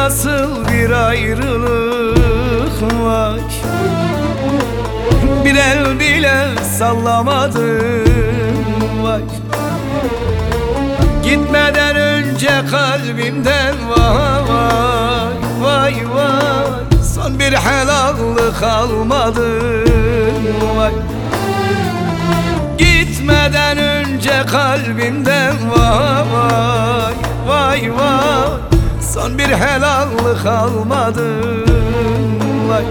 nasıl bir ayrılık var. Bir el bile sallamadım var. Gitmeden önce kalbimden vay vay vay, son bir helallık almadım vay. Gitmeden önce kalbimden vay vay vay, son bir helallık almadım vay.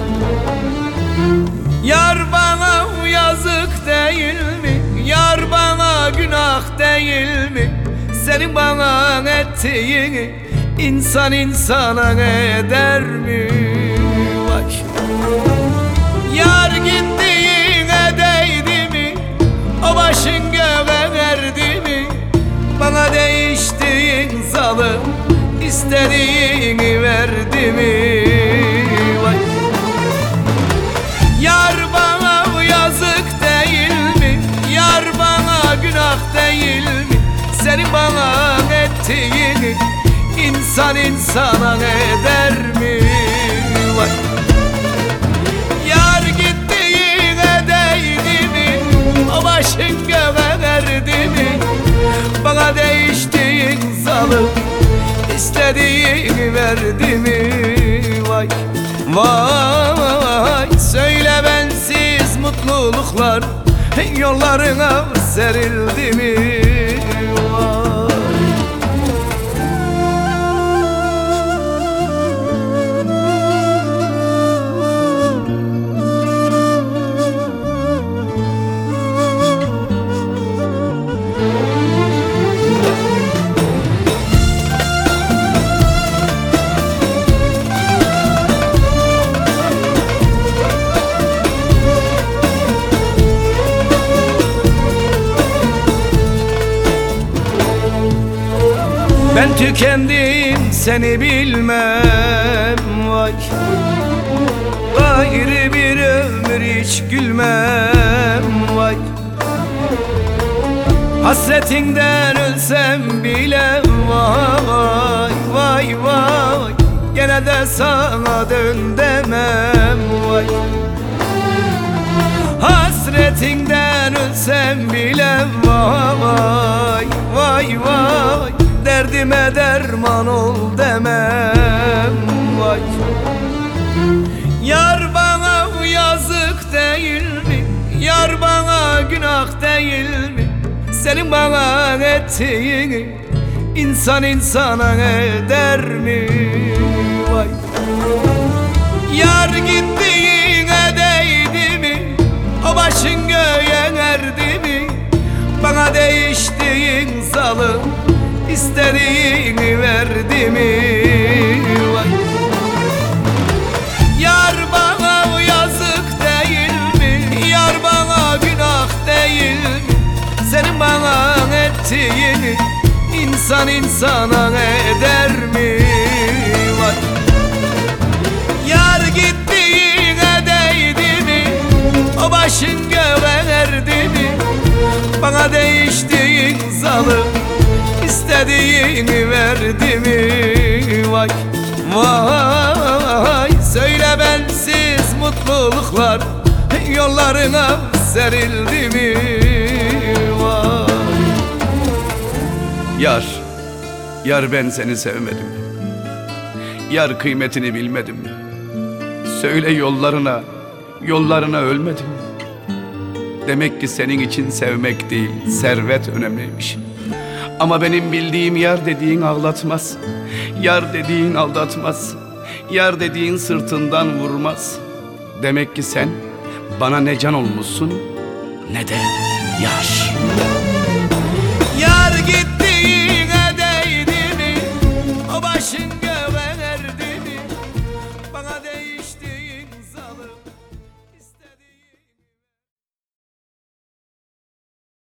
Yar bana yazık değil mi? Yar bana günah değil mi? Senin bana ettiğini insan insana eder mi? Vay. Yar gittiğine değdi mi? O başın göğe erdi mi? Bana değiştiğin zalim istediğini verdi mi? Vay. Yar bana yazık değil mi? Yar bana günah değil mi? Senin bana ettiğini insan insana eder mi? Vay. Yar gittiğine değdi mi? O başın göğe erdi mi? Bana değiştiğin zalim istediğini verdi mi? Vay vay, söyle bensiz mutluluklar yollarına serildi mi? Vay. Ben tükendim seni bilmem vay. Gayrı bir ömür hiç gülmem vay. Hasretinden ölsem bile vay vay vay, gene de sana dön demem vay. Hasretinden ölsem bile vay vay vay, derdime derman ol demem vay. Yar bana yazık değil mi? Yar bana günah değil mi? Senin bana ettiğini insan insana eder mi? Vay. Yar gittiğine değdi mi? O başın göğe erdi mi? Bana değiştiğin zalim istediğini verdi mi? Vay. Yar bana yazık değil mi? Yar bana günah değil mi? Senin bana ettiğini insan insana eder mi? Vay. Yar gittiğine değdi mi? O başın göğe erdi mi? Bana değiştiğin zalim istediğini verdi mi? Vay vay, söyle bensiz mutluluklar yollarına serildi mi? Vay. Yar, yar ben seni sevmedim. Yar kıymetini bilmedim. Söyle yollarına ölmedim. Demek ki senin için sevmek değil, servet önemliymiş. Ama benim bildiğim yar dediğin ağlatmaz. Yar dediğin aldatmaz. Yar dediğin sırtından vurmaz. Demek ki sen bana ne can olmuşsun ne de yar.